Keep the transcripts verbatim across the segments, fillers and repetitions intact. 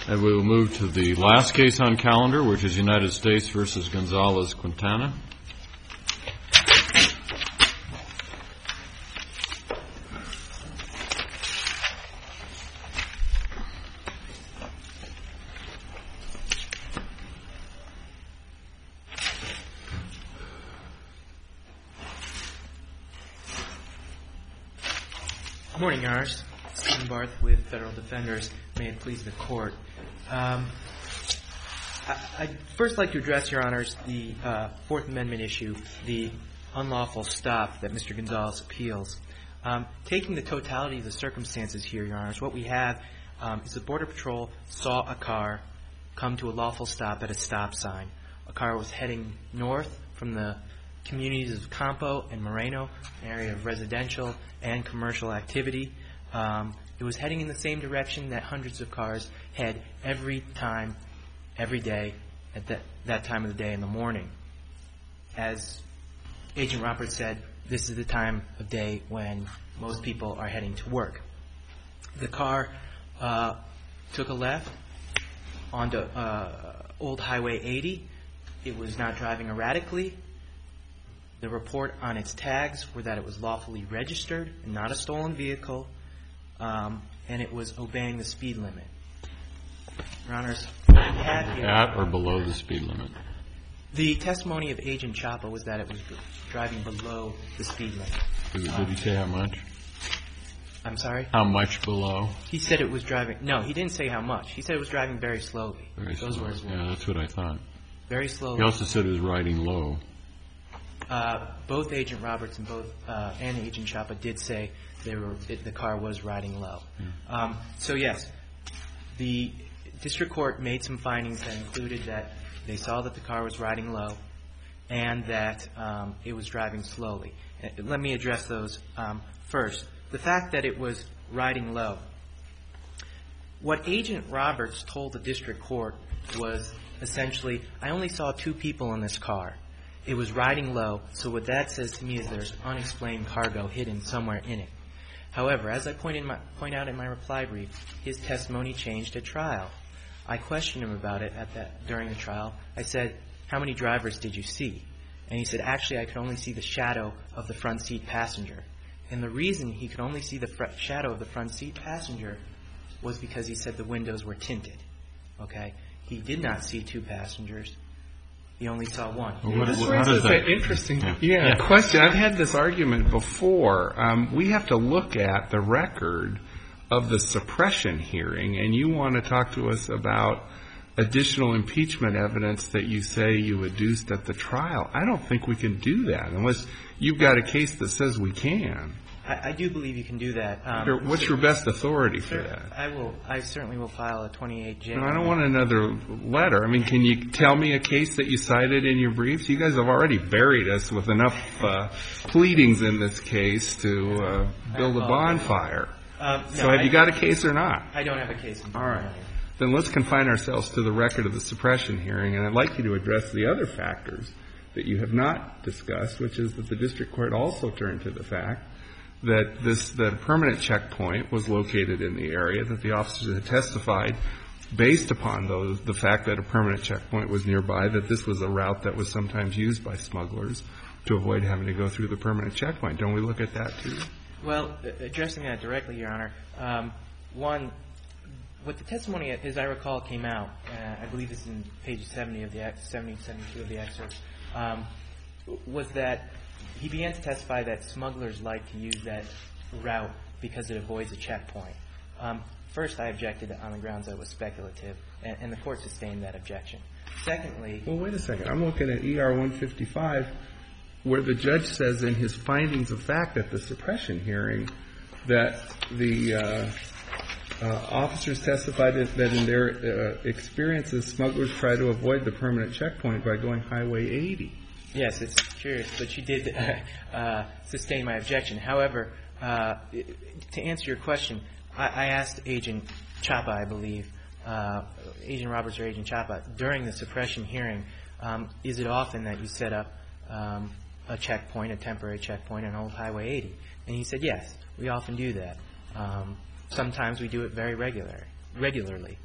And we will move to the last case on calendar, which is United States versus Gonzalez-Quintana. Good morning, Your Honors. Stephen Barth with Federal Defenders. May it please the Court. Um, I, I'd first like to address, Your Honors, the uh, Fourth Amendment issue, the unlawful stop that Mister Gonzalez appeals. Um, taking the totality of the circumstances here, Your Honors, what we have um, is the Border Patrol saw a car come to a lawful stop at a stop sign. A car was heading north from the communities of Campo and Moreno, an area of residential and commercial activity. Um, it was heading in the same direction that hundreds of cars head every time, every day, at that, that time of the day in the morning. As Agent Roberts said, this is the time of day when most people are heading to work. The car uh, took a left onto uh, Old Highway eighty. It was not driving erratically. The report on its tags were that it was lawfully registered and not a stolen vehicle, um, and it was obeying the speed limit. Your Honors, what we have here... At or below the speed limit? The testimony of Agent Chapa was that it was driving below the speed limit. Did, did he say how much? I'm sorry? How much below? He said it was driving... No, he didn't say how much. He said it was driving very slowly. Very Those slowly. were his words. Yeah, that's what I thought. Very slowly. He also said it was riding low. Uh, both Agent Roberts and both uh, and Agent Chapa did say they were it, the car was riding low. Yeah. Um, so yes, the district court made some findings that included that they saw that the car was riding low and that um, it was driving slowly. Uh, let me address those um, first. The fact that it was riding low. What Agent Roberts told the district court was essentially, I only saw two people in this car. It was riding low, so what that says to me is there's unexplained cargo hidden somewhere in it. However, as I point, in my, point out in my reply brief, his testimony changed at trial. I questioned him about it at that during the trial. I said, how many drivers did you see? And he said, actually, I could only see the shadow of the front seat passenger. And the reason he could only see the fr- shadow of the front seat passenger was because he said the windows were tinted. Okay? He did not see two passengers. He only saw one. Well, what, this raises an interesting yeah. Yeah, yeah. question. I've had this argument before. Um, we have to look at the record of the suppression hearing, and you want to talk to us about additional impeachment evidence that you say you adduced at the trial. I don't think we can do that unless you've got a case that says we can. I, I do believe you can do that. Um, What's your best authority for that? I will. I certainly will file a twenty-eight J. No, I don't want another letter. I mean, can you tell me a case that you cited in your briefs? You guys have already buried us with enough uh, pleadings in this case to uh, build a bonfire. Um, no, so have I, you got a case or not? I don't have a case. All right. Then let's confine ourselves to the record of the suppression hearing, and I'd like you to address the other factors that you have not discussed, which is that the district court also turned to the fact that this that a permanent checkpoint was located in the area, that the officers had testified based upon those the fact that a permanent checkpoint was nearby, that this was a route that was sometimes used by smugglers to avoid having to go through the permanent checkpoint. Don't we look at that too? Well, addressing that directly, Your Honor, um, one, what the testimony, as I recall, came out, uh, I believe it's in page seventy of the seventy, seventy-two of the excerpt, um, was that he began to testify that smugglers like to use that route because it avoids a checkpoint. Um, first, I objected on the grounds that it was speculative, and, and the court sustained that objection. Secondly... Well, wait a second. I'm looking at E R one fifty-five, where the judge says in his findings of fact at the suppression hearing that the uh, uh, officers testified that in their uh, experiences, smugglers try to avoid the permanent checkpoint by going Highway eighty. Yes, it's curious, but she did uh, uh, sustain my objection. However, uh, to answer your question, I, I asked Agent Chapa, I believe, uh, Agent Roberts or Agent Chapa, during the suppression hearing, um, is it often that you set up um, a checkpoint, a temporary checkpoint on Old Highway eighty? And he said, yes, we often do that. Um, sometimes we do it very regular, regularly.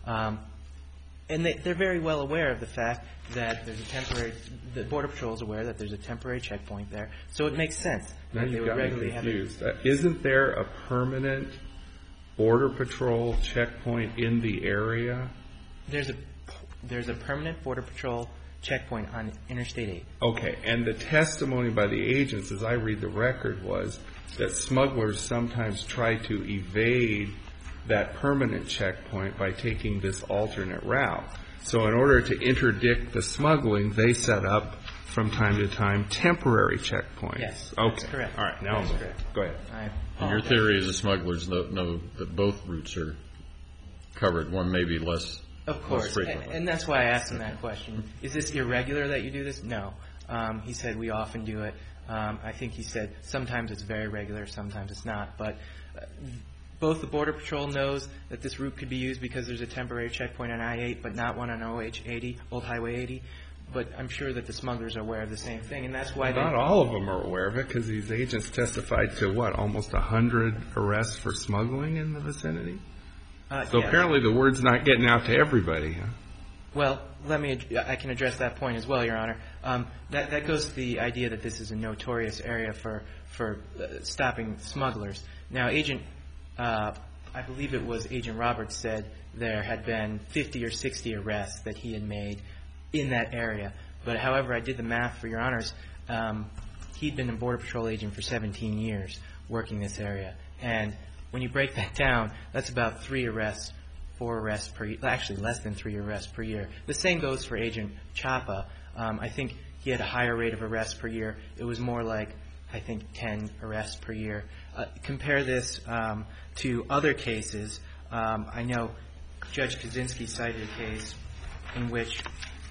Um, and they, they're very well aware of the fact that there's a temporary, the Border Patrol is aware that there's a temporary checkpoint there. So it makes sense Now that they you've would got me regularly have it. confused. Uh, Isn't there a permanent Border Patrol checkpoint in the area? There's a, there's a permanent Border Patrol checkpoint on Interstate eight. Okay, and the testimony by the agents, as I read the record, was that smugglers sometimes try to evade that permanent checkpoint by taking this alternate route. So in order to interdict the smuggling, they set up, from time to time, temporary checkpoints. Yes, okay. that's correct. All right, now That's I'm correct. Go ahead. I And your apologize. theory is the smugglers know, know that both routes are covered. One may be less, Of less course, and, frequently. and that's why I asked him that question. Is this irregular that you do this? No. Um, he said we often do it. Um, I think he said sometimes it's very regular, sometimes it's not. But uh, both the Border Patrol knows that this route could be used because there's a temporary checkpoint on I eight, but not one on O H eighty, Old Highway eighty. But I'm sure that the smugglers are aware of the same thing, and that's why Not they, all of them are aware of it, because these agents testified to, what, almost one hundred arrests for smuggling in the vicinity? Uh, So yeah. apparently the word's not getting out to everybody, huh? Well, let me. ad- I can address that point as well, Your Honor. Um, that that goes to the idea that this is a notorious area for for uh, stopping smugglers. Now, Agent, uh, I believe it was Agent Roberts said there had been fifty or sixty arrests that he had made in that area. But however, I did the math for Your Honors. Um, he'd been a Border Patrol agent for seventeen years working this area, and when you break that down, that's about three arrests. Four arrests per year, actually less than three arrests per year. The same goes for Agent Chapa. Um, I think he had a higher rate of arrests per year. It was more like, I think, ten arrests per year. Uh, compare this um, to other cases. Um, I know Judge Kaczynski cited a case in which,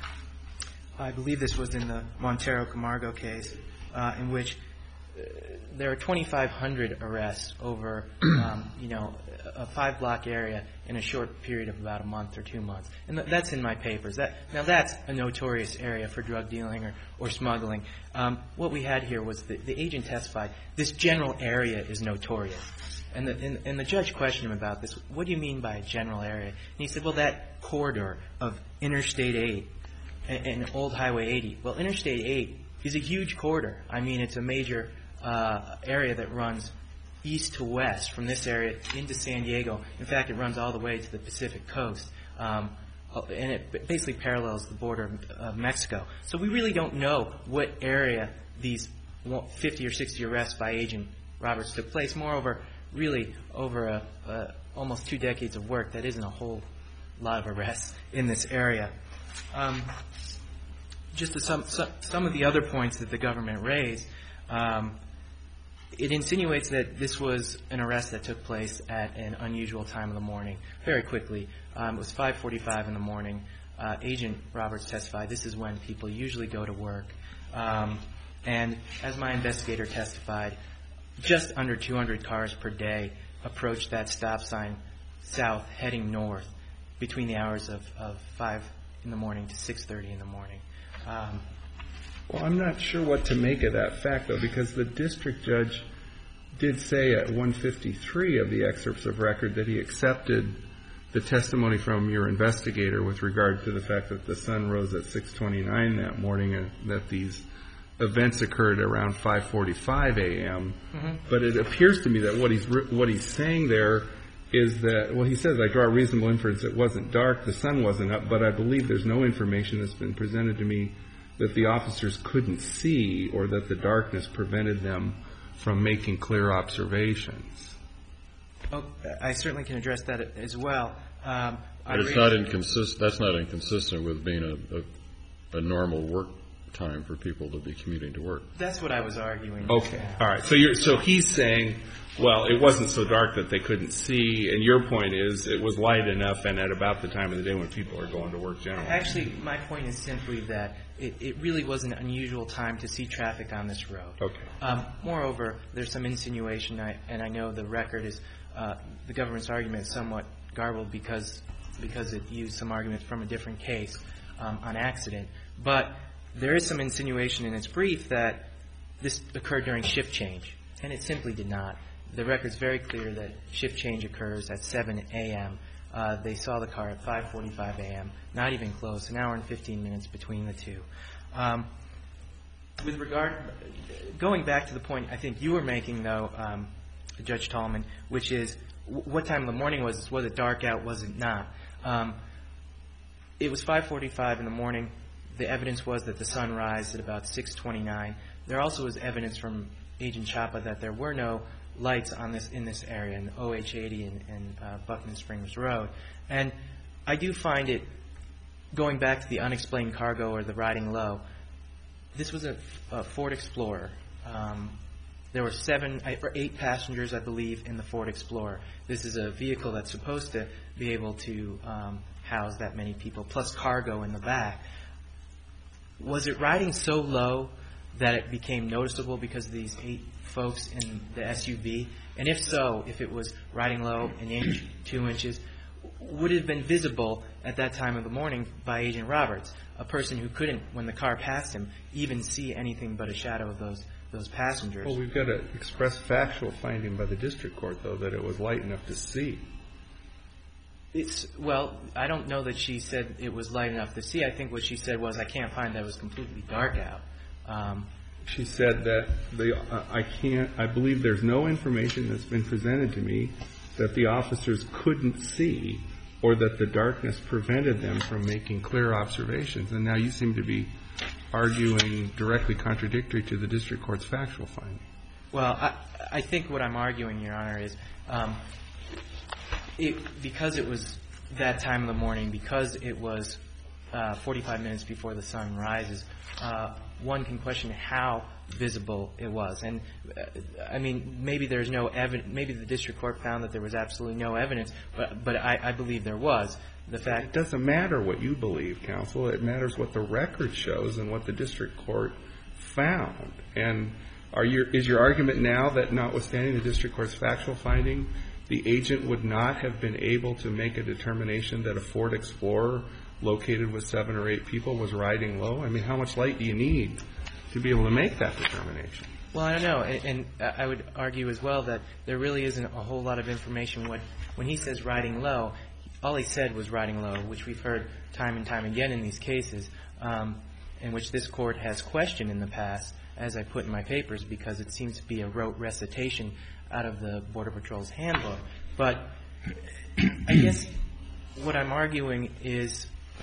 I believe this was in the Montero Camargo case, uh, in which uh, there are twenty-five hundred arrests over, um, you know, a five-block area in a short period of about a month or two months. And th- that's in my papers. That, now, that's a notorious area for drug dealing or, or smuggling. Um, what we had here was the, the agent testified, this general area is notorious. And the, and, and the judge questioned him about this. What do you mean by a general area? And he said, well, that corridor of Interstate eight and, and Old Highway eighty. Well, Interstate eight is a huge corridor. I mean, it's a major uh, area that runs east to west from this area into San Diego. In fact, it runs all the way to the Pacific coast. Um, and it basically parallels the border of, of Mexico. So we really don't know what area these fifty or sixty arrests by Agent Roberts took place. Moreover, really, over a, a, almost two decades of work, that isn't a whole lot of arrests in this area. Um, just to some, some, some of the other points that the government raised, um, it insinuates that this was an arrest that took place at an unusual time of the morning. Very quickly, um, it was five forty-five in the morning. Uh, Agent Roberts testified this is when people usually go to work. Um, and as my investigator testified, just under two hundred cars per day approached that stop sign south, heading north, between the hours of, of five in the morning to six thirty in the morning. Um, Well, I'm not sure what to make of that fact, though, because the district judge did say at one fifty-three of the excerpts of record that he accepted the testimony from your investigator with regard to the fact that the sun rose at six twenty-nine that morning and that these events occurred around five forty-five a.m. Mm-hmm. But it appears to me that what he's what he's saying there is that, well, he says, I draw a reasonable inference it wasn't dark, the sun wasn't up, but I believe there's no information that's been presented to me that the officers couldn't see or that the darkness prevented them from making clear observations. oh, I certainly can address that as well. Um, I But it's raised- not inconsistent, that's not inconsistent with being a, a, a normal work time for people to be commuting to work. That's what I was arguing. Okay. All right. So you're so he's saying, well, it wasn't so dark that they couldn't see, and your point is it was light enough and at about the time of the day when people are going to work generally. Actually, my point is simply that it, it really was an unusual time to see traffic on this road. Okay. Um, moreover, there's some insinuation, I, and I know the record is, uh, the government's argument is somewhat garbled because because it used some argument from a different case um, on accident. But there is some insinuation in its brief that this occurred during shift change, and it simply did not. The record's very clear that shift change occurs at seven a.m. Uh, they saw the car at five forty-five a.m., not even close, an hour and fifteen minutes between the two. Um, with regard, going back to the point I think you were making, though, um, Judge Tallman, which is w- what time of the morning was this? Was it dark out? Was it not? Um, it was five forty-five in the morning. The evidence was that the sun rised at about six twenty-nine. There also was evidence from Agent Chapa that there were no lights on this in this area, in O H eighty and, and uh, Buckman Springs Road. And I do find it, going back to the unexplained cargo or the riding low, this was a, a Ford Explorer. Um, there were seven or eight passengers, I believe, in the Ford Explorer. This is a vehicle that's supposed to be able to um, house that many people, plus cargo in the back. Was it riding so low that it became noticeable because of these eight folks in the S U V? And if so, if it was riding low, an inch, two inches, would it have been visible at that time of the morning by Agent Roberts, a person who couldn't, when the car passed him, even see anything but a shadow of those those passengers? Well, we've got to express factual finding by the district court, though, that it was light enough to see. It's, well, I don't know that she said it was light enough to see. I think what she said was, I can't find that it was completely dark out. Um, she said that the, uh, I can't, I believe there's no information that's been presented to me that the officers couldn't see or that the darkness prevented them from making clear observations. And now you seem to be arguing directly contradictory to the district court's factual finding. Well, I, I think what I'm arguing, Your Honor, is um, it, because it was that time of the morning, because it was uh, forty-five minutes before the sun rises, uh, one can question how visible it was. And, uh, I mean, maybe there's no evidence, maybe the district court found that there was absolutely no evidence, but, but I, I believe there was. The fact It doesn't matter what you believe, counsel. It matters what the record shows and what the district court found. And are your, is your argument now that notwithstanding the district court's factual finding, the agent would not have been able to make a determination that a Ford Explorer located with seven or eight people was riding low? I mean, how much light do you need to be able to make that determination? Well, I don't know. And, and I would argue as well that there really isn't a whole lot of information. When, when he says riding low, all he said was riding low, which we've heard time and time again in these cases, um, in which this court has questioned in the past, as I put in my papers, because it seems to be a rote recitation out of the Border Patrol's handbook. But I guess what I'm arguing is,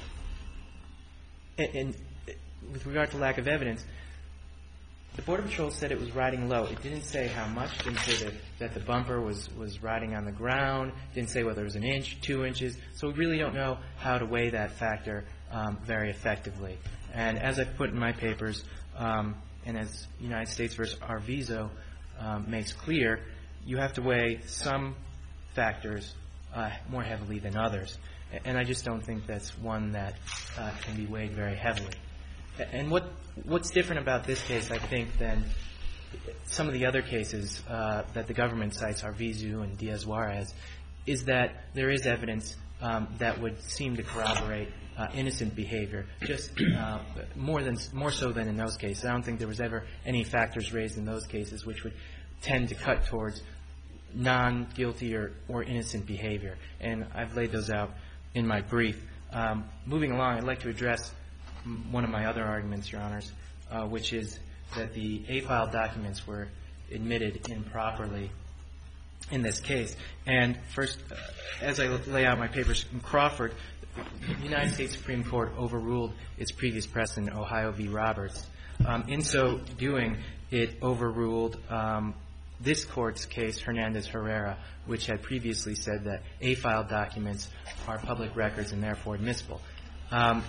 and, and with regard to lack of evidence, the Border Patrol said it was riding low. It didn't say how much. It didn't say that, that the bumper was, was riding on the ground. It didn't say whether it was an inch, two inches. So we really don't know how to weigh that factor um, very effectively. And as I put in my papers, um, and as United States versus Arvizo um, makes clear, you have to weigh some factors uh, more heavily than others. And I just don't think that's one that uh, can be weighed very heavily. And what what's different about this case, I think, than some of the other cases uh, that the government cites, Arvizu and Diaz-Juarez, is that there is evidence um, that would seem to corroborate uh, innocent behavior, just uh, more than more so than in those cases. I don't think there was ever any factors raised in those cases which would tend to cut towards non-guilty or, or innocent behavior. And I've laid those out in my brief. Um, moving along, I'd like to address one of my other arguments, Your Honors, uh, which is that the A-file documents were admitted improperly in this case. And first, uh, as I lay out my papers, in Crawford, the United States Supreme Court overruled its previous precedent, Ohio v. Roberts. Um, in so doing, it overruled um, this Court's case, Hernandez-Herrera, which had previously said that A-file documents are public records and therefore admissible. Um,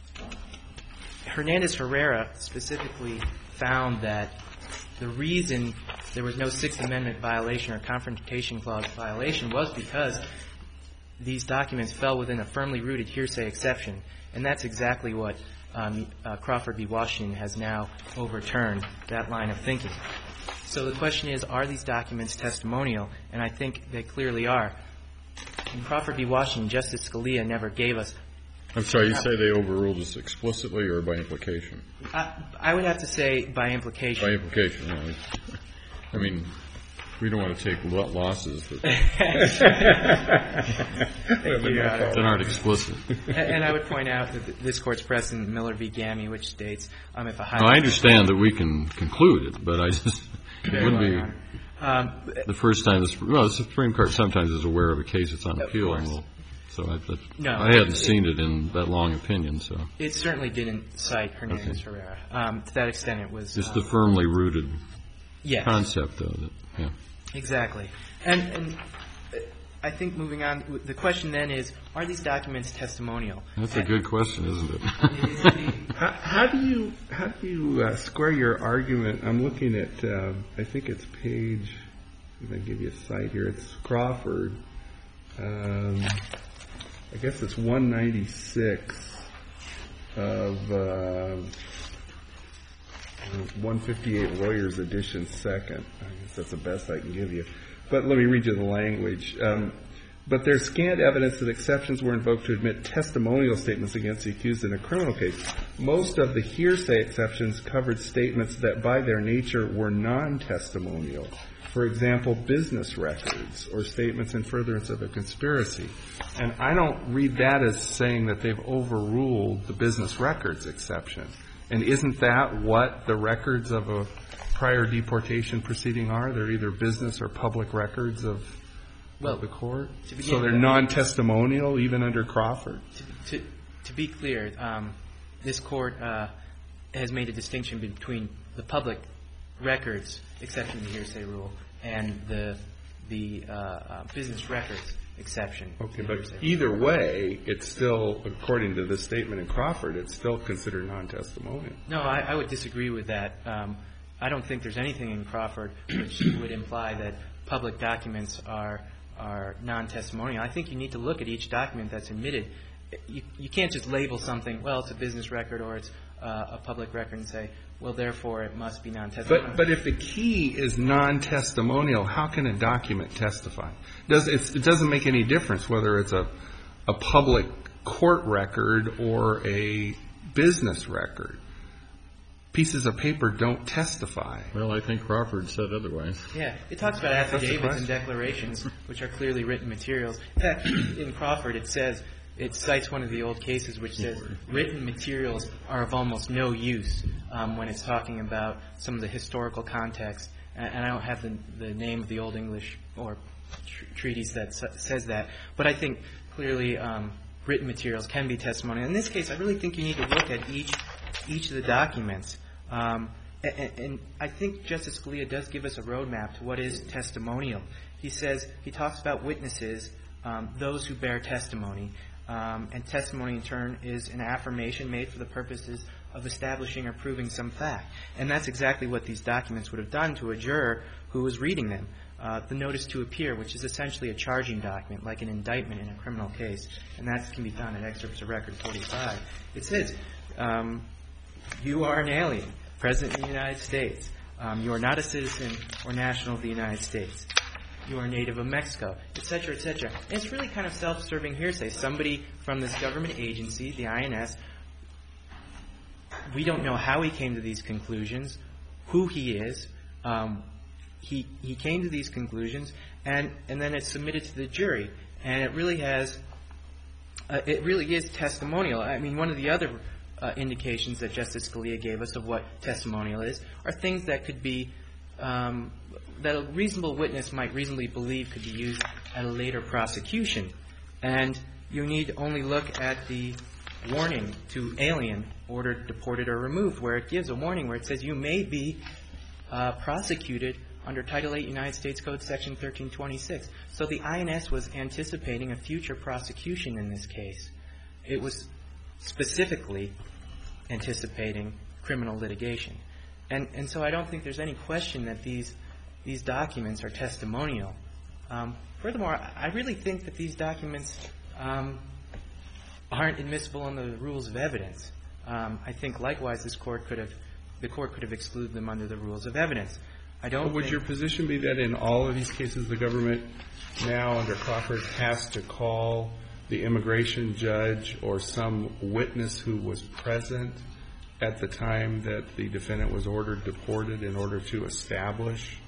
Hernandez-Herrera specifically found that the reason there was no Sixth Amendment violation or Confrontation Clause violation was because these documents fell within a firmly rooted hearsay exception. And that's exactly what um, uh, Crawford v. Washington has now overturned, that line of thinking. So the question is, are these documents testimonial? And I think they clearly are. In Crawford v. Washington, Justice Scalia never gave us I'm sorry, you say they overruled this explicitly or by implication? I, I would have to say by implication. By implication, no. I mean, We don't want to take lo- losses that, Thank you, Your Honor. that aren't explicit. And, and I would point out that this Court's precedent, Miller v. Gammy, which states um, if a high... Now, I understand that we can conclude it, but I just, it Very wouldn't well, be Your Honor. Um, the first time, the, well, the Supreme Court sometimes is aware of a case that's on Of appeal. course. And will, so I, that, No. I hadn't seen it in that long opinion, so. It certainly didn't cite Hernandez-Herrera. Um, to that extent, it was... Just uh, the firmly rooted yes. concept, though. That, yeah. Exactly. And, and I think moving on, the question then is, are these documents testimonial? That's a good question, isn't it? It is indeed. How, how do you how do you uh, square your argument? I'm looking at uh, I think it's page. If I give you a cite here, it's Crawford. Um, I guess it's one ninety-six of uh, one fifty-eight Lawyers Edition Second. I guess that's the best I can give you. But let me read you the language. Um, But there's scant evidence that exceptions were invoked to admit testimonial statements against the accused in a criminal case. Most of the hearsay exceptions covered statements that by their nature were non-testimonial. For example, business records or statements in furtherance of a conspiracy. And I don't read that as saying that they've overruled the business records exception. And isn't that what the records of a prior deportation proceeding are? They're either business or public records of Well, the court? So they're non-testimonial even under Crawford? To, to, to be clear, um, this Court uh, has made a distinction between the public records exception to the hearsay rule and the the uh, uh, business records exception. Okay, but either way, it's still, according to this statement in Crawford, it's still considered non-testimonial. No, I, I would disagree with that. Um, I don't think there's anything in Crawford which would imply that public documents are are non-testimonial. I think you need to look at each document that's admitted. You, you can't just label something, well, it's a business record or it's uh, a public record and say, well, therefore it must be non-testimonial. But, but if the key is non-testimonial, how can a document testify? Does, it's, it doesn't make any difference whether it's a, a public court record or a business record. Pieces of paper don't testify. Well, I think Crawford said otherwise. Yeah, it talks about affidavits and declarations, which are clearly written materials. In fact, in Crawford it says, it cites one of the old cases which says written materials are of almost no use um, when it's talking about some of the historical context. And, and I don't have the, the name of the Old English or tr- treatise that s- says that. But I think clearly um, written materials can be testimonial. In this case, I really think you need to look at each each of the documents. Um, and, and I think Justice Scalia does give us a roadmap to what is testimonial. He says, he talks about witnesses, um, those who bear testimony. Um, and testimony, in turn, is an affirmation made for the purposes of establishing or proving some fact. And that's exactly what these documents would have done to a juror who was reading them. Uh, the notice to appear, which is essentially a charging document, like an indictment in a criminal case. And that can be found in excerpts of Record forty-five. It says, um, you are an alien, President of the United States. Um, you are not a citizen or national of the United States. You are a native of Mexico, et cetera, et cetera. And it's really kind of self-serving hearsay. Somebody from this government agency, the I N S, we don't know how he came to these conclusions, who he is. Um, he he came to these conclusions, and, and then it's submitted to the jury. And it really has, uh, it really is testimonial. I mean, one of the other uh, indications that Justice Scalia gave us of what testimonial is are things that could be, um, that a reasonable witness might reasonably believe could be used at a later prosecution. And you need only look at the warning to alien ordered, deported, or removed, where it gives a warning where it says you may be uh, prosecuted under Title eight United States Code Section thirteen twenty-six. So the I N S was anticipating a future prosecution in this case. It was specifically anticipating criminal litigation. And and so I don't think there's any question that these these documents are testimonial. Um, furthermore, I really think that these documents um, aren't admissible under the rules of evidence. Um, I think likewise this court could have the court could have excluded them under the rules of evidence. I don't. But would think your position be that in all of these cases the government now under Crawford has to call the immigration judge or some witness who was present at the time that the defendant was ordered deported in order to establish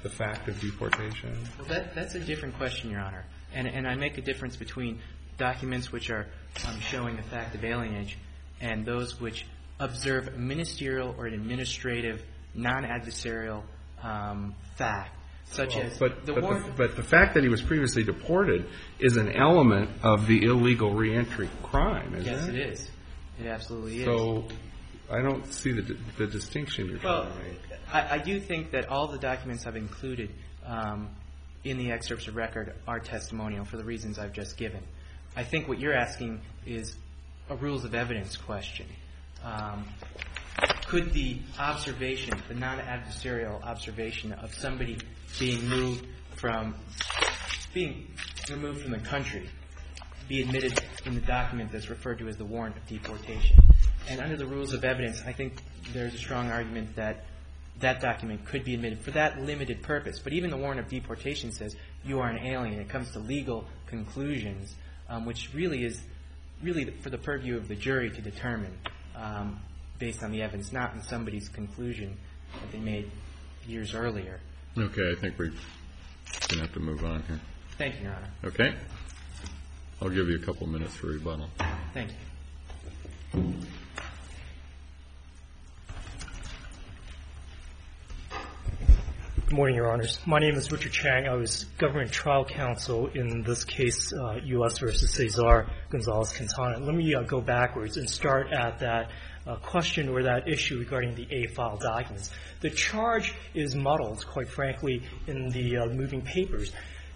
the fact of deportation? Well, that, that's a different question, Your Honor. And, and I make a difference between documents which are um, showing the fact of alienage and those which observe ministerial or administrative, non-adversarial um, fact, such well, as but, the but warrant. The, but the fact that he was previously deported is an element of the illegal reentry crime, isn't yes, it? Yes, it is. It absolutely is. So I don't see the, the distinction you're well, trying to make. I, I do think that all the documents I've included um, in the excerpts of record are testimonial for the reasons I've just given. I think what you're asking is a rules of evidence question. Um, could the observation, the non-adversarial observation of somebody being moved from, being removed from the country be admitted in the document that's referred to as the warrant of deportation? And under the rules of evidence, I think there's a strong argument that that document could be admitted for that limited purpose. But even the warrant of deportation says you are an alien. It comes to legal conclusions, um, which really is really for the purview of the jury to determine um, based on the evidence, not in somebody's conclusion that they made years earlier. Okay, I think we're going to have to move on here. Thank you, Your Honor. Okay. I'll give you a couple minutes for rebuttal. Thank you. Good morning, Your Honors. My name is Richard Chang. I was government trial counsel in this case, uh, U S versus Cesar Gonzalez-Quintana. Let me uh, go backwards and start at that uh, question or that issue regarding the A-file documents. The charge is muddled, quite frankly, in the uh, moving papers.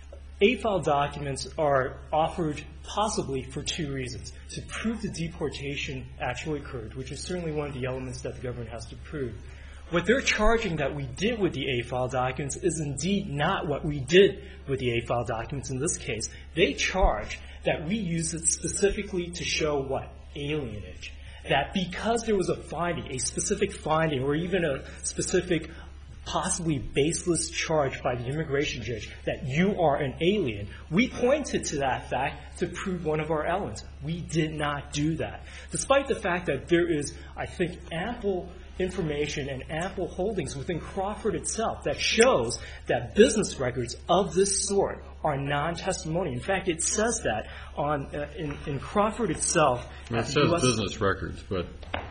A-file documents are offered possibly for two reasons. To prove the deportation actually occurred, which is certainly one of the elements that the government has to prove. What they're charging that we did with the A-file documents is indeed not what we did with the A-file documents in this case. They charge that we used it specifically to show what? Alienage. That because there was a finding, a specific finding, or even a specific possibly baseless charge by the immigration judge that you are an alien, we pointed to that fact to prove one of our elements. We did not do that. Despite the fact that there is, I think, ample information and ample holdings within Crawford itself that shows that business records of this sort are non-testimonial. In fact, it says that on uh, in, in Crawford itself. Well, it says U S business records, but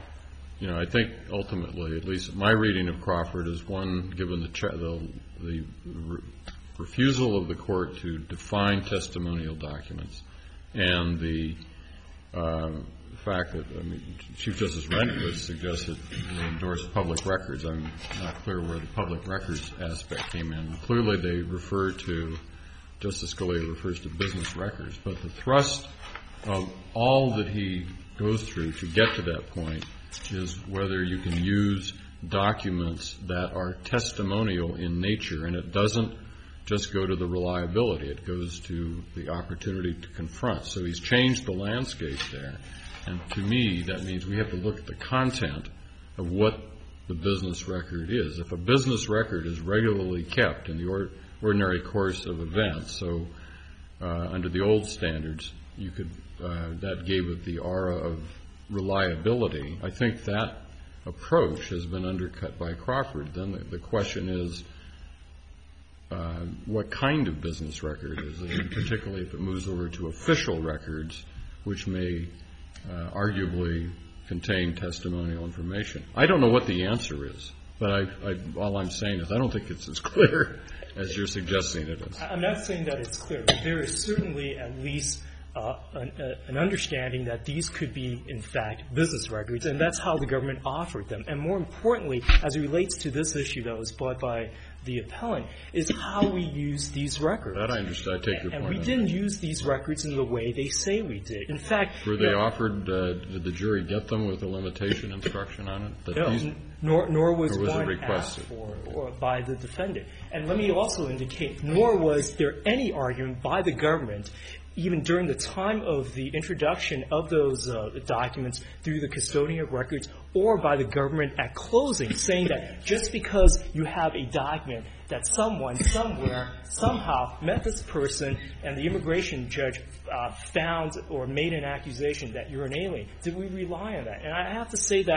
you know, I think ultimately, at least my reading of Crawford is one given the ch- the, the re- refusal of the court to define testimonial documents and the uh, fact that, I mean, Chief Justice Rehnquist suggested they endorse public records. I'm not clear where the public records aspect came in. Clearly, they refer to, Justice Scalia refers to business records, but the thrust of all that he goes through to get to that point is whether you can use documents that are testimonial in nature, and it doesn't just go to the reliability. It goes to the opportunity to confront. So he's changed the landscape there. And to me, that means we have to look at the content of what the business record is. If a business record is regularly kept in the or- ordinary course of events, so uh, under the old standards, you could uh, that gave it the aura of reliability. I think that approach has been undercut by Crawford. Then the, the question is, uh, what kind of business record is it, and particularly if it moves over to official records, which may Uh, arguably contain testimonial information. I don't know what the answer is, but I, I, all I'm saying is I don't think it's as clear as you're suggesting it is. I'm not saying that it's clear, but there is certainly at least uh, an, uh, an understanding that these could be, in fact, business records, and that's how the government offered them. And more importantly, as it relates to this issue that was brought by the appellant, is how we use these records. That I understand. I take your and point. And we didn't use these records in the way they say we did. In fact, were they you know, offered? Uh, did the jury get them with a limitation instruction on it? That no, these, nor, nor was, or was one it requested? asked for or by the defendant. And let me also indicate, nor was there any argument by the government, even during the time of the introduction of those uh, documents through the custodian of records or by the government at closing, saying that just because you have a document that someone somewhere somehow met this person and the immigration judge uh, found or made an accusation that you're an alien, did we rely on that? And I have to say that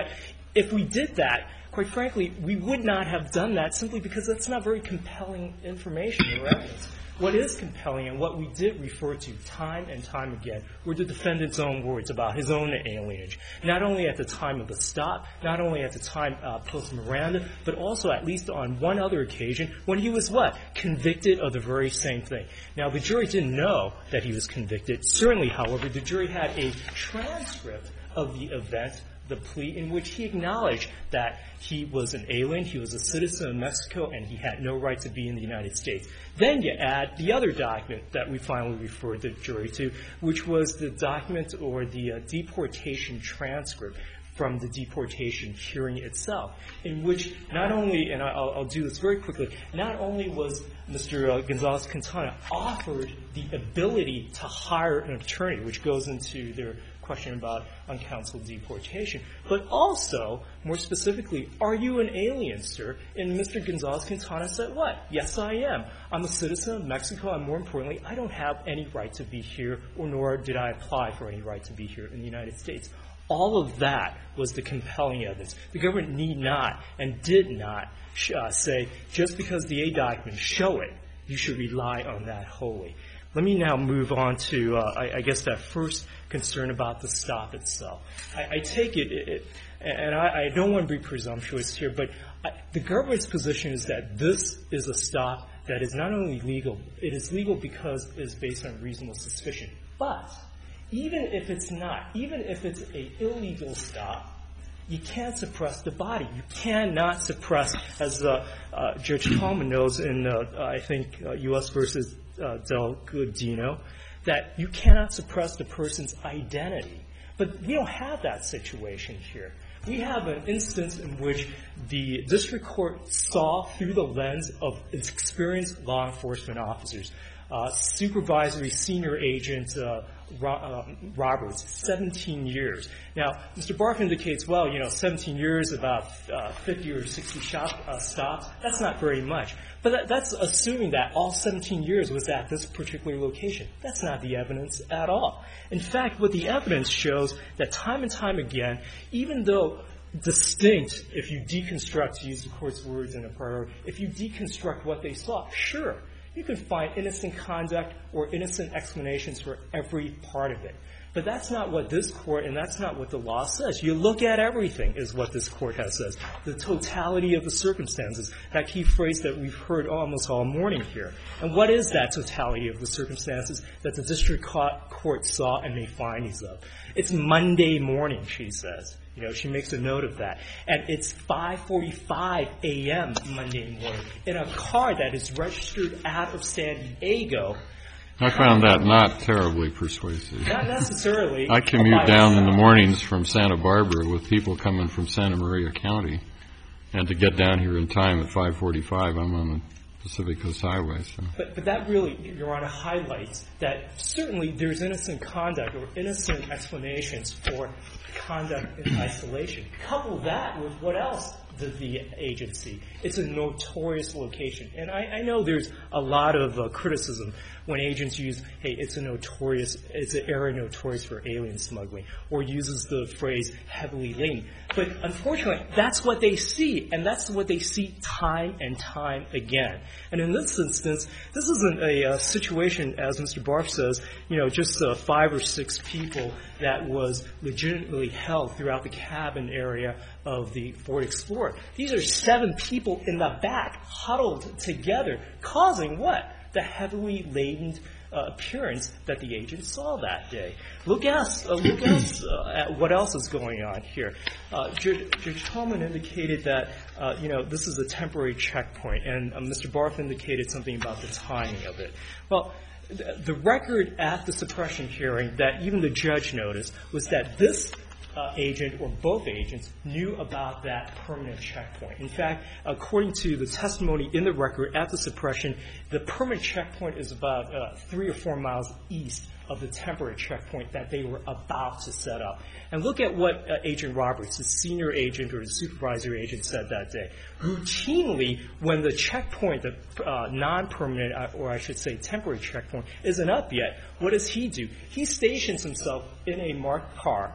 if we did that, quite frankly, we would not have done that simply because that's not very compelling information or evidence. What is compelling and what we did refer to time and time again were the defendant's own words about his own alienage, not only at the time of the stop, not only at the time uh, post-Miranda, but also at least on one other occasion when he was what? Convicted of the very same thing. Now, the jury didn't know that he was convicted. Certainly, however, the jury had a transcript of the event, the plea, in which he acknowledged that he was an alien, he was a citizen of Mexico, and he had no right to be in the United States. Then you add the other document that we finally referred the jury to, which was the document or the uh, deportation transcript from the deportation hearing itself, in which not only, and I'll, I'll do this very quickly, not only was Mister Uh, Gonzalez-Quintana offered the ability to hire an attorney, which goes into their question about uncounseled deportation, but also, more specifically, are you an alien, sir? And Mister Gonzalez-Quintana said, what? Yes, I am. I'm a citizen of Mexico, and more importantly, I don't have any right to be here, or nor did I apply for any right to be here in the United States. All of that was the compelling evidence. The government need not and did not uh, say, just because the A documents show it, you should rely on that wholly. Let me now move on to, uh, I, I guess, that first concern about the stop itself. I, I take it, it, it and I, I don't want to be presumptuous here, but I, the government's position is that this is a stop that is not only legal, it is legal because it is based on reasonable suspicion. But even if it's not, even if it's an illegal stop, you can't suppress the body. You cannot suppress, as uh, uh, Judge Tallman knows in, uh, I think, uh, U S versus uh, Del Godino, that you cannot suppress the person's identity. But we don't have that situation here. We have an instance in which the district court saw through the lens of its experienced law enforcement officers, uh, supervisory senior agent uh, Ro- uh, Roberts, seventeen years. Now, Mister Barth indicates, well, you know, seventeen years, about uh, fifty or sixty shop, uh, stops. That's not very much. But that, that's assuming that all seventeen years was at this particular location. That's not the evidence at all. In fact, what the evidence shows that time and time again, even though distinct, if you deconstruct, to use the court's words in a prior, if you deconstruct what they saw, sure, you can find innocent conduct or innocent explanations for every part of it. But that's not what this court, and that's not what the law says. You look at everything, is what this court has said. The totality of the circumstances, that key phrase that we've heard almost all morning here. And what is that totality of the circumstances that the district court saw and made findings of? It's Monday morning, she says. You know, she makes a note of that. And it's five forty-five a.m. Monday morning in a car that is registered out of San Diego. I found that not terribly persuasive. Not necessarily. I commute down in the mornings from Santa Barbara with people coming from Santa Maria County. And to get down here in time at five forty-five, I'm on the Pacific Coast Highway. So. But, but that really, Your Honor, highlights that certainly there's innocent conduct or innocent explanations for conduct in isolation. Couple that with what else did the agency? It's a notorious location. And I, I know there's a lot of uh, criticism when agents use, hey, it's a notorious, it's an area notorious for alien smuggling, or uses the phrase heavily laden. But unfortunately, that's what they see, and that's what they see time and time again. And in this instance, this isn't a uh, situation, as Mister Barth says, you know, just uh, five or six people that was legitimately held throughout the cabin area of the Ford Explorer. These are seven people in the back huddled together, causing what? The heavily laden uh, appearance that the agent saw that day. Look else, uh, look else uh, at what else is going on here. Uh, Judge, Judge Tallman indicated that, uh, you know, this is a temporary checkpoint, and uh, Mister Barth indicated something about the timing of it. Well, th- the record at the suppression hearing that even the judge noticed was that this Uh, agent or both agents knew about that permanent checkpoint. In fact, according to the testimony in the record at the suppression, the permanent checkpoint is about uh, three or four miles east of the temporary checkpoint that they were about to set up. And look at what uh, Agent Roberts, the senior agent or the supervisory agent, said that day. Routinely, when the checkpoint, the uh, non-permanent, uh, or I should say temporary checkpoint, isn't up yet, what does he do? He stations himself in a marked car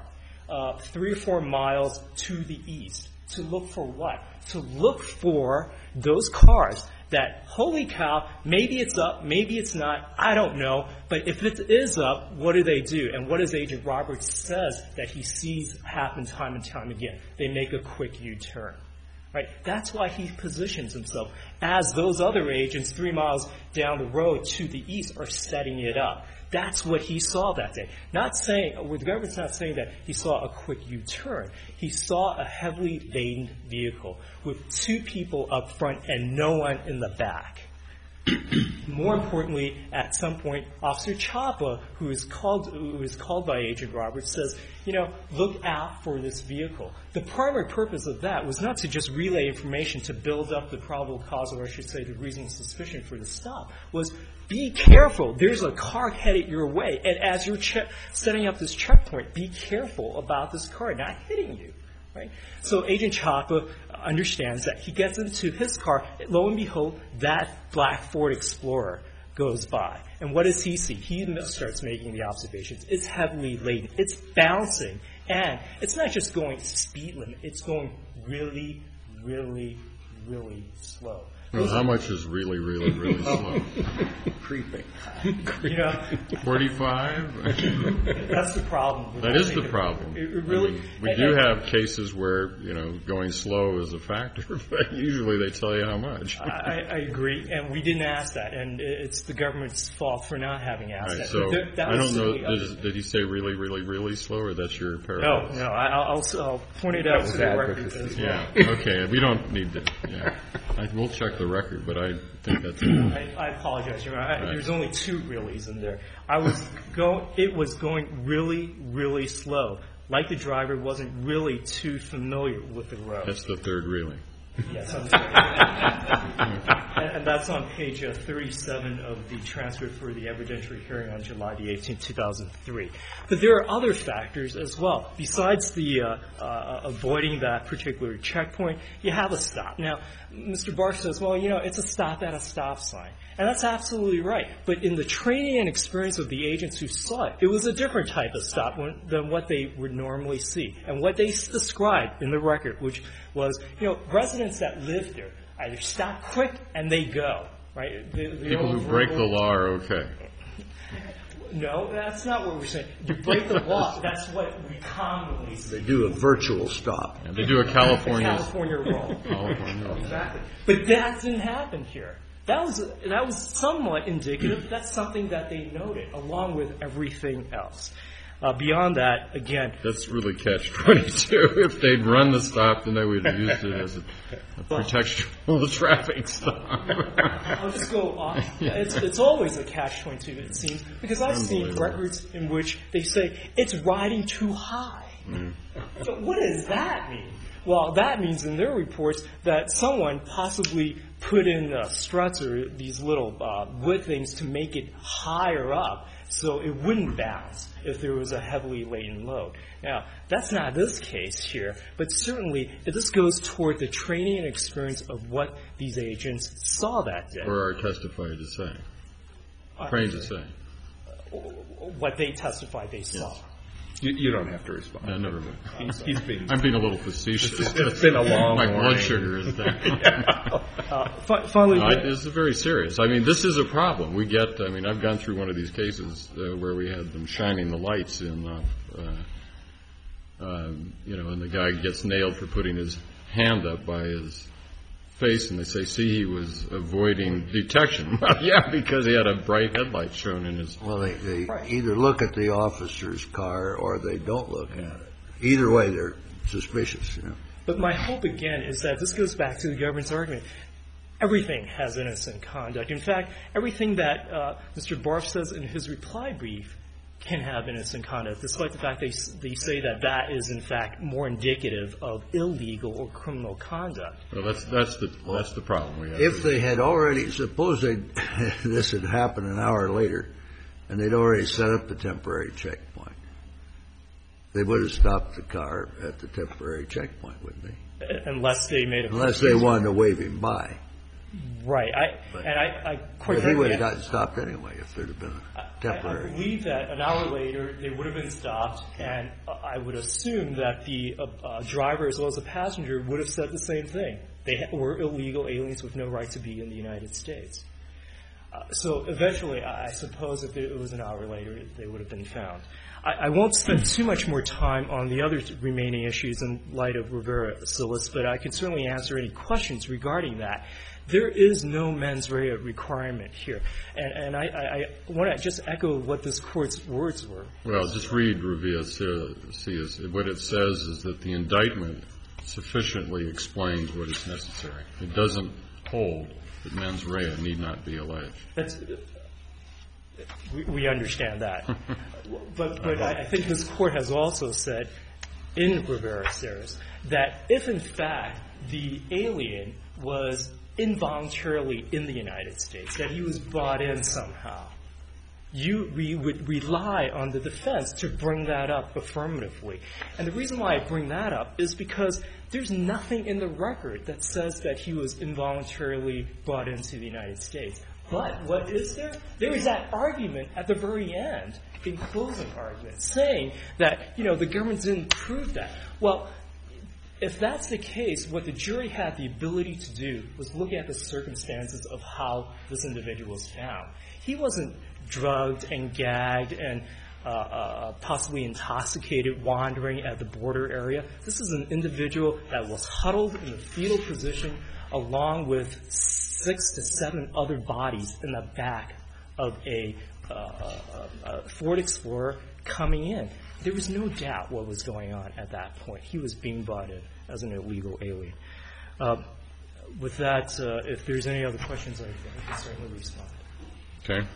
uh, three or four miles to the east. To look for what? To look for those cars that, holy cow, maybe it's up, maybe it's not, I don't know, but if it is up, what do they do? And what does Agent Roberts says that he sees happen time and time again? They make a quick U-turn. Right? That's why he positions himself as those other agents three miles down the road to the east are setting it up. That's what he saw that day. Not saying, well, the government's not saying that he saw a quick U-turn. He saw a heavily laden vehicle with two people up front and no one in the back. More importantly, at some point, Officer Chapa, who is called who is called by Agent Roberts, says, you know, look out for this vehicle. The primary purpose of that was not to just relay information to build up the probable cause, or I should say the reasonable suspicion for the stop, was be careful. There's a car headed your way. And as you're che- setting up this checkpoint, be careful about this car not hitting you. Right? So Agent Chapa understands that. He gets into his car. Lo and behold, that black Ford Explorer goes by. And what does he see? He starts making the observations. It's heavily laden. It's bouncing. And it's not just going speed limit. It's going really, really, really slow. Well, how much is really, really, really slow? Creeping. You know, forty-five? That's the problem. That is the problem. It, it really, I mean, we and, do and, have cases where, you know, going slow is a factor, but usually they tell you how much. I, I agree, and we didn't ask that, and it's the government's fault for not having asked Right, that. so there, that I was don't know, certainly did, did he say really, really, really slow, or that's your No, paraphrase? no, I, I'll, I'll point it out to the record as well. Yeah, okay, we don't need to, yeah. I, we'll check the record, but I think that's I, I apologize. Your Honor. I, Right. There's only two reallys in there. I was go. It was going really, really slow. Like the driver wasn't really too familiar with the road. That's the third really. Yes, I'm sorry. and, and that's on page uh, thirty-seven of the transcript for the evidentiary hearing on July the eighteenth, two thousand three. But there are other factors as well. Besides the uh, uh, avoiding that particular checkpoint, you have a stop. Now, Mister Barth says, well, you know, it's a stop at a stop sign. And that's absolutely right. But in the training and experience of the agents who saw it, it was a different type of stop when, than what they would normally see. And what they described in the record, which was, you know, residents that live there either stop quick and they go, right? The, the People who old break the verbal- law are okay. No, that's not what we're saying. You break the law. That's what we commonly see. They do a virtual stop. And they do a California. California roll. California roll. Exactly. But that didn't happen here. That was that was somewhat indicative. That's something that they noted, along with everything else. Uh, beyond that, again, That's really catch twenty-two. If they'd run the stop, then they would have used it as a, a pretextual traffic stop. I'll just go off. It's, it's always a catch twenty-two, it seems, because I've seen Unbelievable. records in which they say it's riding too high. Mm. So what does that mean? Well, that means in their reports that someone possibly put in uh, struts or these little uh, wood things to make it higher up so it wouldn't bounce if there was a heavily laden load. Now, that's not this case here, but certainly this goes toward the training and experience of what these agents saw that day. Or are testified to say. Uh, Trained to say. What they testified they saw. Yes. You, you don't have to respond. No, never mind. He's, he's being. I'm being a little facetious. It's been a long My morning. blood sugar is down. Uh, fi- finally, No, this is very serious. I mean, this is a problem. We get, I mean, I've gone through one of these cases uh, where we had them shining the lights in, uh, uh, um, you know, and the guy gets nailed for putting his hand up by his face, and they say, see, he was avoiding detection. Well, yeah, because he had a bright headlight shown in his... Well, they, they either look at the officer's car or they don't look at it. Either way, they're suspicious, you know. But my hope, again, is that this goes back to the government's argument. Everything has innocent conduct. In fact, everything that uh, Mister Barth says in his reply brief can have innocent conduct, despite the fact they they say that that is, in fact, more indicative of illegal or criminal conduct. Well, that's that's the that's the problem we have. If they had already, suppose they this had happened an hour later, and they'd already set up the temporary checkpoint, they would have stopped the car at the temporary checkpoint, wouldn't they? Unless they made a Unless they wanted to wave him by. Right. I, But- and I, I quite But he frankly, would have gotten stopped anyway if there'd have been a I, I temporary. believe that an hour later they would have been stopped, and I would assume that the uh, uh, driver as well as the passenger would have said the same thing. They ha- were illegal aliens with no right to be in the United States. Uh, so eventually, I, I suppose if it was an hour later, they would have been found. I, I won't spend too much more time on the other remaining issues in light of Rivera-Silas, but I can certainly answer any questions regarding that. There is no mens rea requirement here. And, and I, I, I want to just echo what this Court's words were. Well, just read Rivera-Silas. What it says is that the indictment sufficiently explains what is necessary. It doesn't hold that mens rea need not be alleged. That's, we, we understand that. but but I, I think this Court has also said in Rivera-Silas that if, in fact, the alien was involuntarily in the United States, that he was brought in somehow, you we would rely on the defense to bring that up affirmatively. And the reason why I bring that up is because there's nothing in the record that says that he was involuntarily brought into the United States. But what is there? There is that argument at the very end, in closing argument, saying that, you know, the government didn't prove that. Well, if that's the case, what the jury had the ability to do was look at the circumstances of how this individual was found. He wasn't drugged and gagged and uh, uh, possibly intoxicated wandering at the border area. This is an individual that was huddled in the fetal position along with six to seven other bodies in the back of a, uh, a, a Ford Explorer coming in. There was no doubt what was going on at that point. He was being brought in as an illegal alien. Uh, with that, uh, if there's any other questions, I, I can certainly respond. Okay.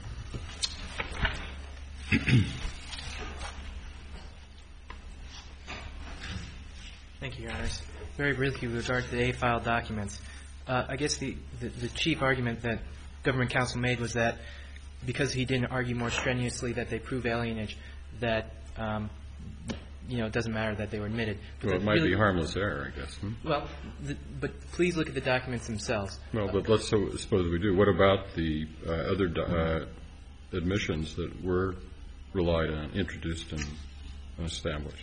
Thank you, Your Honors. Very briefly with regard to the A-file documents, uh, I guess the, the, the chief argument that government counsel made was that because he didn't argue more strenuously that they prove alienage, that, um, you know, it doesn't matter that they were admitted. But Well, it might really, be harmless error, I guess. Hmm? Well, the, but please look at the documents themselves. Well, but let's so, suppose we do. What about the uh, other uh, admissions that were relied on, introduced, and established?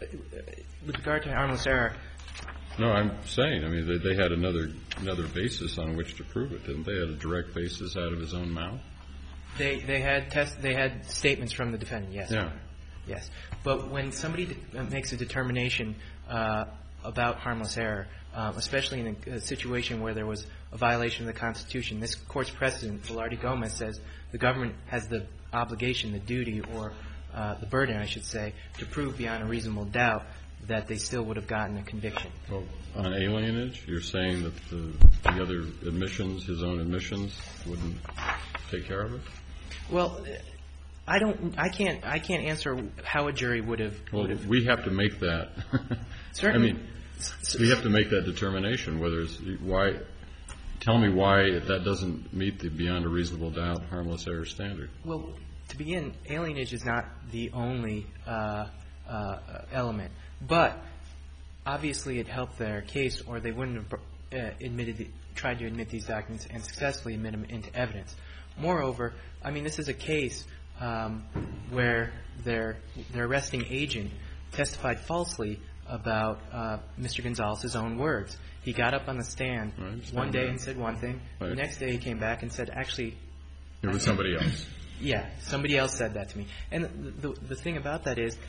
With regard to harmless error. No, I'm saying, I mean, they, they had another another basis on which to prove it, didn't they? They had a direct basis out of his own mouth? They they had test they had statements from the defendant, yes. Yeah. Yes. But when somebody de- makes a determination uh, about harmless error, um, especially in a, a situation where there was a violation of the Constitution, this Court's precedent, Velarde Gomez, says the government has the obligation, the duty, or uh, the burden, I should say, to prove beyond a reasonable doubt that they still would have gotten a conviction. Well, on alienage, you're saying that the, the other admissions, his own admissions, wouldn't take care of it? Well, I don't. I can't. I can't answer how a jury would have. Well, would have. we have to make that. Certainly. I mean, we have to make that determination. Whether it's why. Tell me why that doesn't meet the beyond a reasonable doubt harmless error standard. Well, to begin, alienage is not the only uh, uh, element, but obviously it helped their case, or they wouldn't have uh, admitted, the, tried to admit these documents and successfully admit them into evidence. Moreover, I mean, this is a case um, where their their arresting agent testified falsely about uh, Mister Gonzalez's own words. He got up on the stand one day and said one thing. Right. The next day he came back and said, actually, it was somebody else. Yeah, somebody else said that to me. And the, the, the thing about that is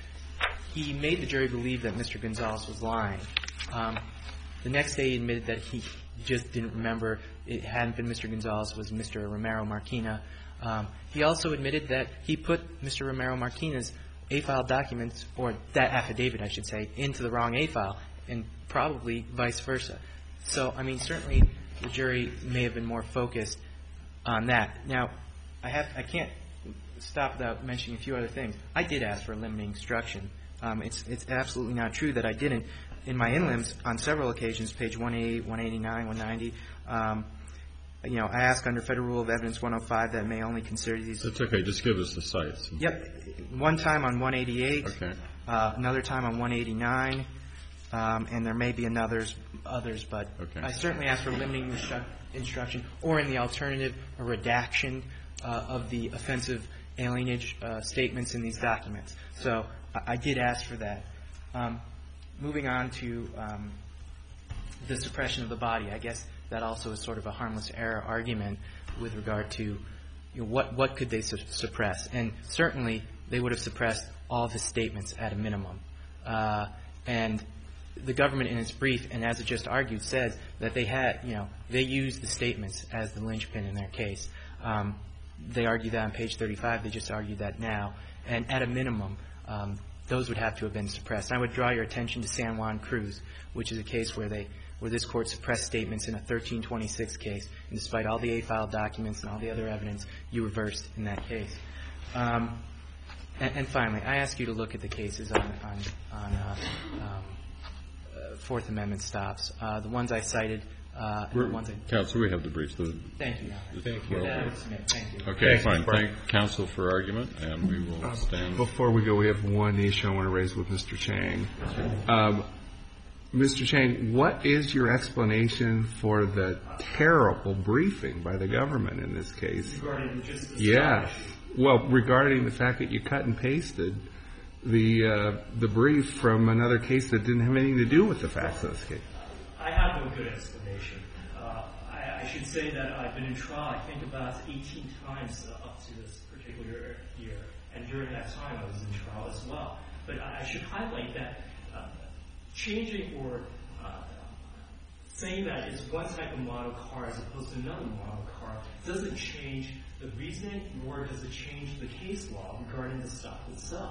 he made the jury believe that Mister Gonzalez was lying. Um, the next day he admitted that he just didn't remember. It hadn't been Mister Gonzalez, it was Mister Romero Marquina. Um, he also admitted that he put Mister Romero Marquina's A-file documents, or that affidavit, I should say, into the wrong A-file, and probably vice versa. So, I mean, certainly the jury may have been more focused on that. Now, I have I can't stop without mentioning a few other things. I did ask for a limiting instruction. Um, it's it's absolutely not true that I didn't. In my in-lims, on several occasions, page one eighty-eight, one eighty-nine, one ninety, um, you know, I ask under Federal Rule of Evidence one oh five that may only consider these. That's okay. Just give us the sites. Yep. One time on one eighty-eight. Okay. Uh, another time on one eighty-nine. um, and there may be others, others, but Okay. I certainly ask for limiting instru- instruction, or in the alternative, a redaction uh, of the offensive alienage uh, statements in these documents. So I, I did ask for that. Um, moving on to um, the suppression of the body, I guess that also is sort of a harmless error argument with regard to, you know, what what could they su- suppress? And certainly they would have suppressed all of his statements at a minimum. Uh, and the government, in its brief, and as it just argued, says that they had, you know, they used the statements as the linchpin in their case. Um, they argue that on page thirty-five. They just argued that now. And at a minimum, um, those would have to have been suppressed. And I would draw your attention to San Juan Cruz, which is a case where they, where this court suppressed statements in a thirteen twenty-six case. And despite all the A-file documents and all the other evidence, you reversed in that case. Um, and, and finally, I ask you to look at the cases on, on, on uh, um, uh, Fourth Amendment stops. Uh, the ones I cited, uh, and the ones I... Counsel, we have the briefs. The, Thank you. Thank you. That I would submit. Thank you. okay, Thank fine. you. Thank counsel for argument, and we will stand. Before we go, we have one issue I want to raise with Mister Chang. Um, Mister Chang, what is your explanation for the terrible briefing by the government in this case? Regarding just the Yes. Well, regarding the fact that you cut and pasted the uh, the brief from another case that didn't have anything to do with the facts of this case. I have no good explanation. Uh, I, I should say that I've been in trial, I think, about eighteen times uh, up to this particular year. And during that time, I was in trial as well. But I, I should highlight that uh, changing or uh, saying that it's one type of model car as opposed to another model car doesn't change the reasoning, nor does it change the case law regarding the stop itself.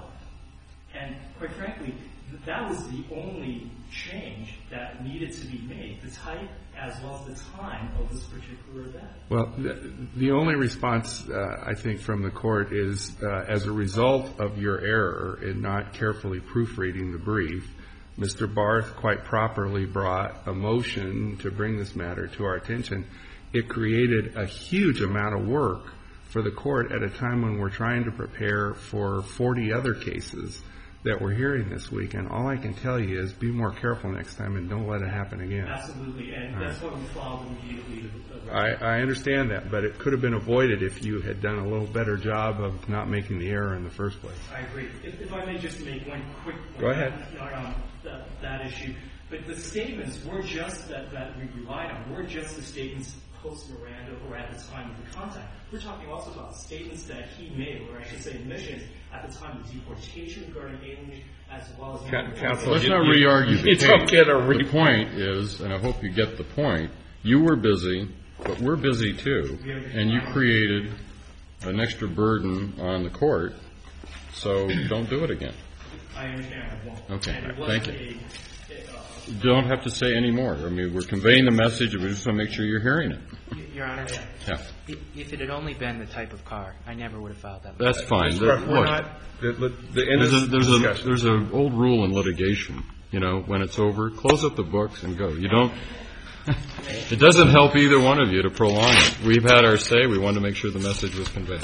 And quite frankly, that was the only change that needed to be made, the type as well as the time of this particular event. Well, the, the only response, uh, I think, from the court is, uh, as a result of your error in not carefully proofreading the brief, Mister Barth quite properly brought a motion to bring this matter to our attention. It created a huge amount of work for the court at a time when we're trying to prepare for forty other cases that we're hearing this week. And all I can tell you is be more careful next time and don't let it happen again. Absolutely, and All that's right. what we followed immediately. To, uh, I, I understand that, but it could have been avoided if you had done a little better job of not making the error in the first place. I agree. If, if I may just make one quick point Go ahead. on that, that issue. But the statements were just that, that we relied on, were just the statements post-Miranda or at the time of the contact. We're talking also about statements that he made, or I should say admissions, at the time of deportation regarding alienation, as well as... Ca- Counsel, Let's you- not you- re-argue the you case. don't get a re- The point is, and I hope you get the point, you were busy, but we're busy too, and you created an extra burden on the court, so don't do it again. I understand. I won't. Okay. And it Thank wasn't you. a- a, uh, You don't have to say any more. I mean, we're conveying the message, and we just want to make sure you're hearing it. Your Honor, Yeah. i- if it had only been the type of car, I never would have filed that. That's fine. Mister Barth, Look, we're not... The, the, the end There's a, of there's a discussion. there's an old rule in litigation. You know, when it's over, close up the books and go. You don't. It doesn't help either one of you to prolong it. We've had our say. We wanted to make sure the message was conveyed.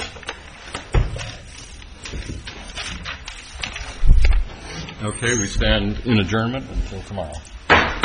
Okay, we stand in adjournment until tomorrow.